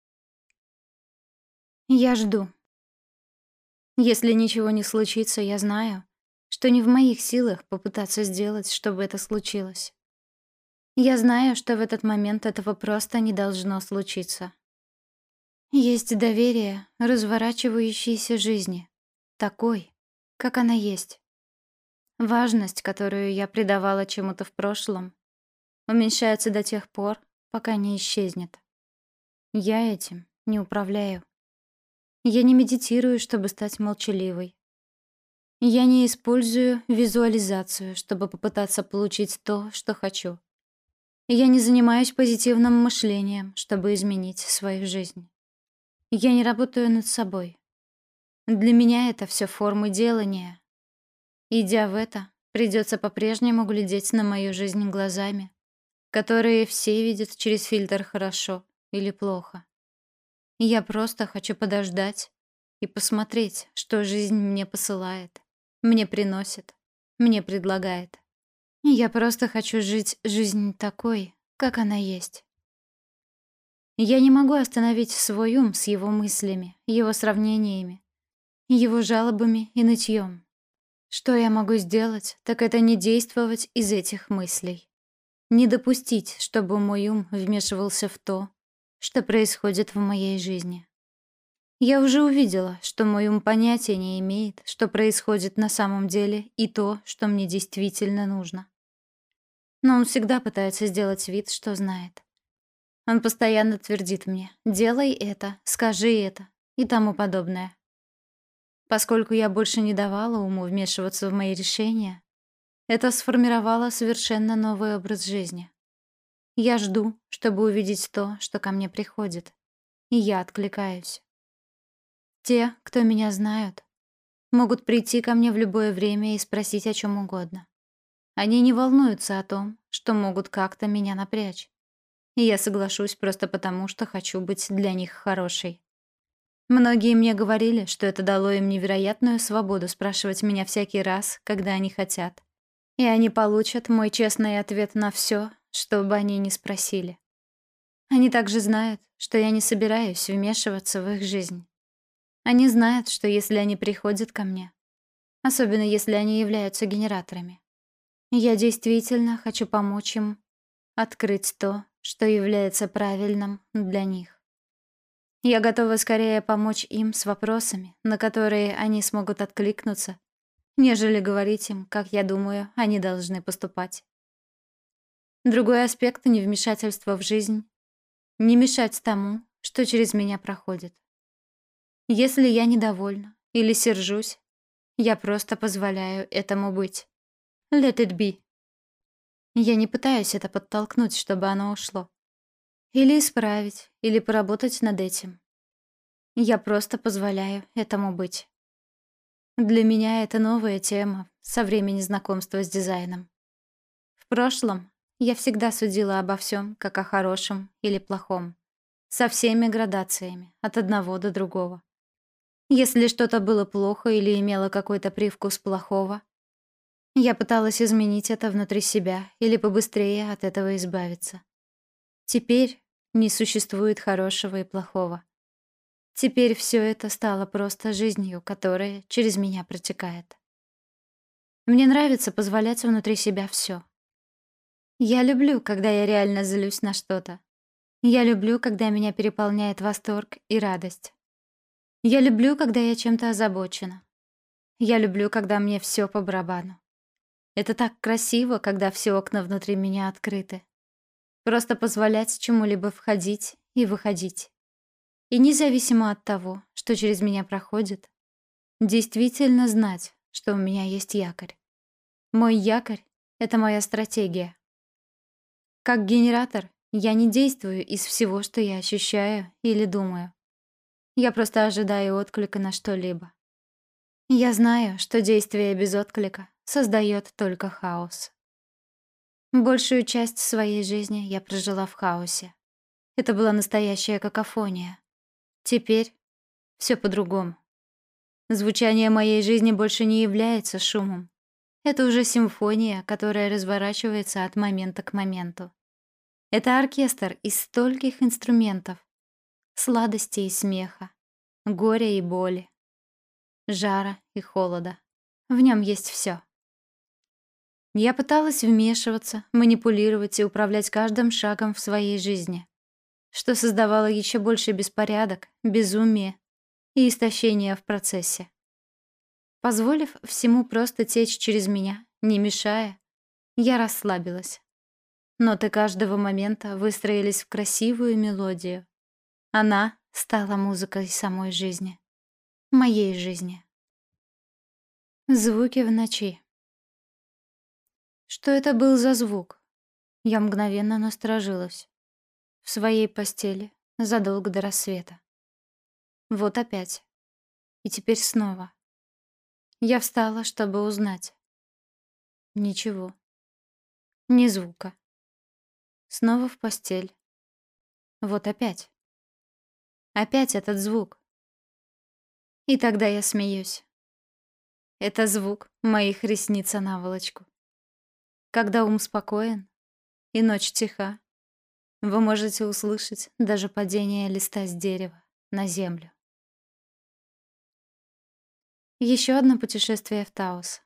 Я жду. Если ничего не случится, я знаю, что не в моих силах попытаться сделать, чтобы это случилось. Я знаю, что в этот момент этого просто не должно случиться. Есть доверие разворачивающейся жизни, такой, как она есть. Важность, которую я придавала чему-то в прошлом, уменьшается до тех пор, пока не исчезнет. Я этим не управляю. Я не медитирую, чтобы стать молчаливой. Я не использую визуализацию, чтобы попытаться получить то, что хочу. Я не занимаюсь позитивным мышлением, чтобы изменить свою жизнь. Я не работаю над собой. Для меня это все формы делания. Идя в это, придется по-прежнему глядеть на мою жизнь глазами, которые все видят через фильтр хорошо или плохо. Я просто хочу подождать и посмотреть, что жизнь мне посылает, мне приносит, мне предлагает. Я просто хочу жить жизнь такой, как она есть. Я не могу остановить свой ум с его мыслями, его сравнениями, его жалобами и нытьем. Что я могу сделать, так это не действовать из этих мыслей. Не допустить, чтобы мой ум вмешивался в то, что происходит в моей жизни. Я уже увидела, что мой ум понятия не имеет, что происходит на самом деле и то, что мне действительно нужно. Но он всегда пытается сделать вид, что знает. Он постоянно твердит мне: «Делай это, скажи это» и тому подобное. Поскольку я больше не давала уму вмешиваться в мои решения, это сформировало совершенно новый образ жизни. Я жду, чтобы увидеть то, что ко мне приходит, и я откликаюсь. Те, кто меня знают, могут прийти ко мне в любое время и спросить о чем угодно. Они не волнуются о том, что могут как-то меня напрячь. И я соглашусь просто потому, что хочу быть для них хорошей. Многие мне говорили, что это дало им невероятную свободу спрашивать меня всякий раз, когда они хотят. И они получат мой честный ответ на все, что бы они ни спросили. Они также знают, что я не собираюсь вмешиваться в их жизнь. Они знают, что если они приходят ко мне, особенно если они являются генераторами, я действительно хочу помочь им открыть то, что является правильным для них. Я готова скорее помочь им с вопросами, на которые они смогут откликнуться, нежели говорить им, как я думаю, они должны поступать. Другой аспект невмешательства в жизнь — не мешать тому, что через меня проходит. Если я недовольна или сержусь, я просто позволяю этому быть. Let it be. Я не пытаюсь это подтолкнуть, чтобы оно ушло. Или исправить, или поработать над этим. Я просто позволяю этому быть. Для меня это новая тема со времени знакомства с дизайном. В прошлом я всегда судила обо всем как о хорошем или плохом, со всеми градациями, от одного до другого. Если что-то было плохо или имело какой-то привкус плохого, я пыталась изменить это внутри себя или побыстрее от этого избавиться. Теперь не существует хорошего и плохого. Теперь все это стало просто жизнью, которая через меня протекает. Мне нравится позволять внутри себя все. Я люблю, когда я реально злюсь на что-то. Я люблю, когда меня переполняет восторг и радость. Я люблю, когда я чем-то озабочена. Я люблю, когда мне все по барабану. Это так красиво, когда все окна внутри меня открыты. Просто позволять чему-либо входить и выходить. И независимо от того, что через меня проходит, действительно знать, что у меня есть якорь. Мой якорь — это моя стратегия. Как генератор я не действую из всего, что я ощущаю или думаю. Я просто ожидаю отклика на что-либо. Я знаю, что действие без отклика создает только хаос. Большую часть своей жизни я прожила в хаосе. Это была настоящая какофония. Теперь все по-другому. Звучание моей жизни больше не является шумом. Это уже симфония, которая разворачивается от момента к моменту. Это оркестр из стольких инструментов. Сладости и смеха, горя и боли, жара и холода. В нем есть все. Я пыталась вмешиваться, манипулировать и управлять каждым шагом в своей жизни, что создавало еще больше беспорядок, безумие и истощение в процессе. Позволив всему просто течь через меня, не мешая, я расслабилась. Ноты каждого момента выстроились в красивую мелодию. Она стала музыкой самой жизни. Моей жизни. Звуки в ночи. Что это был за звук? Я мгновенно насторожилась. В своей постели, задолго до рассвета. Вот опять. И теперь снова. Я встала, чтобы узнать. Ничего. Ни звука. снова в постель. Вот опять. Опять этот звук. И тогда я смеюсь. Это звук моих ресниц о наволочку. Когда ум спокоен и ночь тиха, вы можете услышать даже падение листа с дерева на землю. Еще одно путешествие в Таус.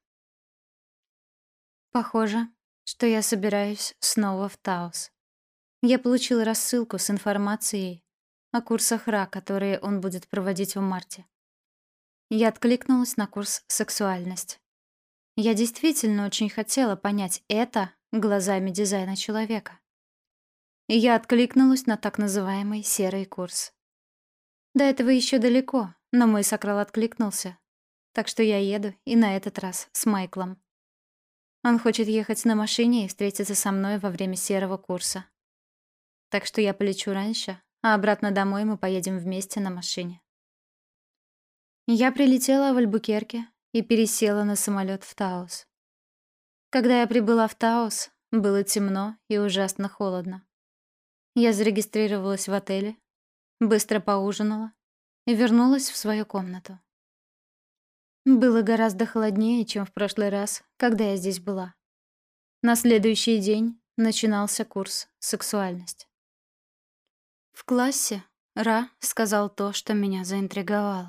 Похоже, что я собираюсь снова в Таус. Я получила рассылку с информацией о курсах РА, которые он будет проводить в марте. Я откликнулась на курс «Сексуальность». Я действительно очень хотела понять это глазами дизайна человека. И я откликнулась на так называемый серый курс. До этого еще далеко, но мой сакрал откликнулся. Так что я еду, и на этот раз с Майклом. Он хочет ехать на машине и встретиться со мной во время серого курса. Так что я полечу раньше, а обратно домой мы поедем вместе на машине. Я прилетела в Альбукерке и пересела на самолет в Таус. Когда я прибыла в Таус, было темно и ужасно холодно. Я зарегистрировалась в отеле, быстро поужинала и вернулась в свою комнату. Было гораздо холоднее, чем в прошлый раз, когда я здесь была. На следующий день начинался курс «Сексуальность». В классе Ра сказал то, что меня заинтриговало.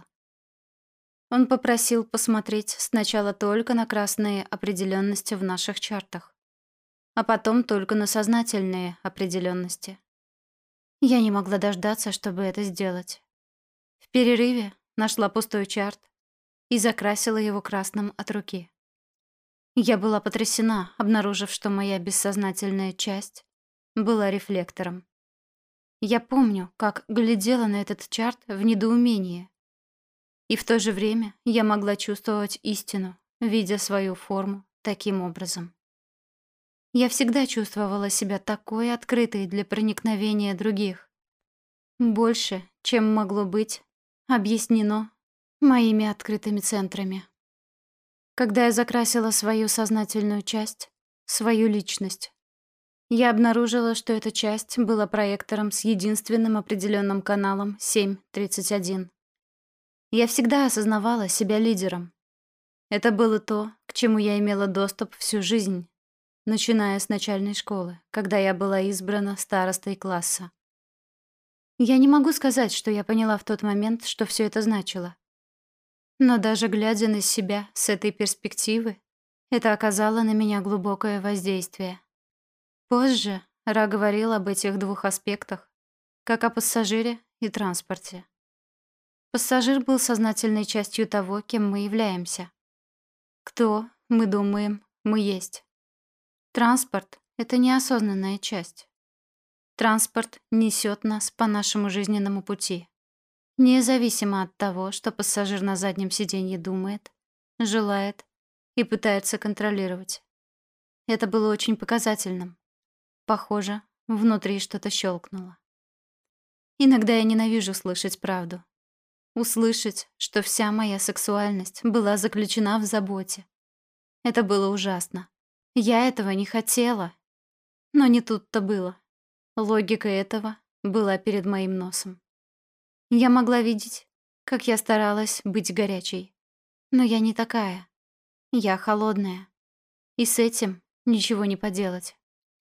Он попросил посмотреть сначала только на красные определенности в наших чартах, а потом только на сознательные определенности. Я не могла дождаться, чтобы это сделать. В перерыве нашла пустой чарт и закрасила его красным от руки. Я была потрясена, обнаружив, что моя бессознательная часть была рефлектором. Я помню, как глядела на этот чарт в недоумении. И в то же время я могла чувствовать истину, видя свою форму таким образом. Я всегда чувствовала себя такой открытой для проникновения других. Больше, чем могло быть объяснено моими открытыми центрами. Когда я закрасила свою сознательную часть, свою личность, я обнаружила, что эта часть была проектором с единственным определенным каналом 731. Я всегда осознавала себя лидером. Это было то, к чему я имела доступ всю жизнь, начиная с начальной школы, когда я была избрана старостой класса. Я не могу сказать, что я поняла в тот момент, что все это значило. Но даже глядя на себя с этой перспективы, это оказало на меня глубокое воздействие. Позже Ра говорил об этих двух аспектах, как о пассажире и транспорте. Пассажир был сознательной частью того, кем мы являемся. Кто, мы думаем, мы есть. Транспорт — это неосознанная часть. Транспорт несет нас по нашему жизненному пути. Независимо от того, что пассажир на заднем сиденье думает, желает и пытается контролировать. Это было очень показательным. Похоже, внутри что-то щелкнуло. Иногда я ненавижу слышать правду. Услышать, что вся моя сексуальность была заключена в заботе. Это было ужасно. Я этого не хотела. Но не тут-то было. Логика этого была перед моим носом. Я могла видеть, как я старалась быть горячей. Но я не такая. Я холодная. И с этим ничего не поделать.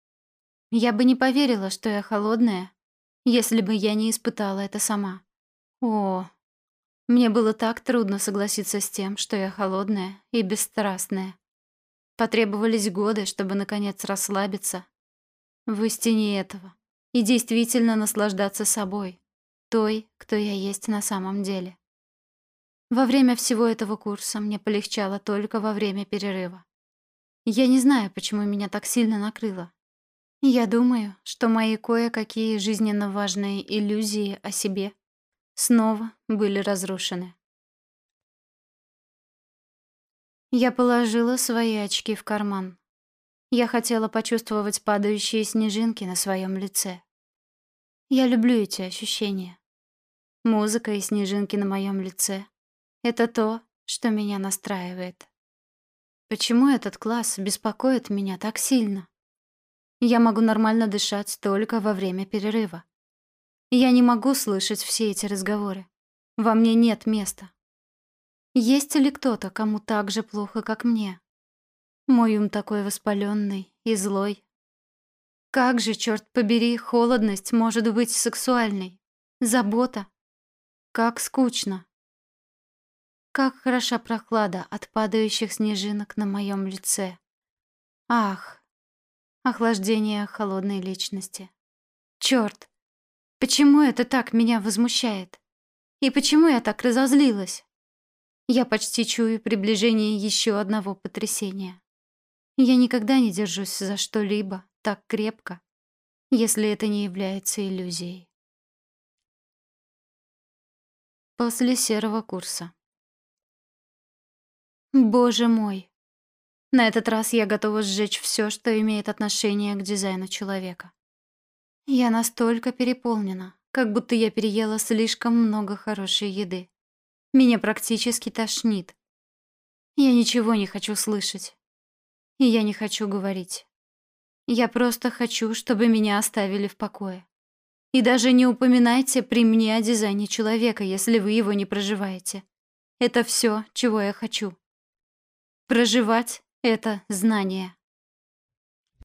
Я бы не поверила, что я холодная, если бы я не испытала это сама. О, мне было так трудно согласиться с тем, что я холодная и бесстрастная. Потребовались годы, чтобы, наконец, расслабиться в истине этого и действительно наслаждаться собой, той, кто я есть на самом деле. Во время всего этого курса мне полегчало только во время перерыва. Я не знаю, почему меня так сильно накрыло. Я думаю, что мои кое-какие жизненно важные иллюзии о себе снова были разрушены. Я положила свои очки в карман. Я хотела почувствовать падающие снежинки на своем лице. Я люблю эти ощущения. Музыка и снежинки на моем лице — это то, что меня настраивает. Почему этот класс беспокоит меня так сильно? Я могу нормально дышать только во время перерыва. Я не могу слышать все эти разговоры. Во мне нет места. Есть ли кто-то, кому так же плохо, как мне? Мой ум такой воспаленный и злой. Как же, черт побери, холодность может быть сексуальной? Забота. Как скучно. Как хороша прохлада от падающих снежинок на моем лице. Ах, охлаждение холодной личности. Черт, почему это так меня возмущает? И почему я так разозлилась? Я почти чую приближение еще одного потрясения. Я никогда не держусь за что-либо так крепко, если это не является иллюзией. После серого курса. Боже мой! На этот раз я готова сжечь все, что имеет отношение к дизайну человека. Я настолько переполнена, как будто я переела слишком много хорошей еды. Меня практически тошнит. Я ничего не хочу слышать. И я не хочу говорить. Я просто хочу, чтобы меня оставили в покое. И даже не упоминайте при мне о дизайне человека, если вы его не проживаете. Это все, чего я хочу. Проживать — это знание.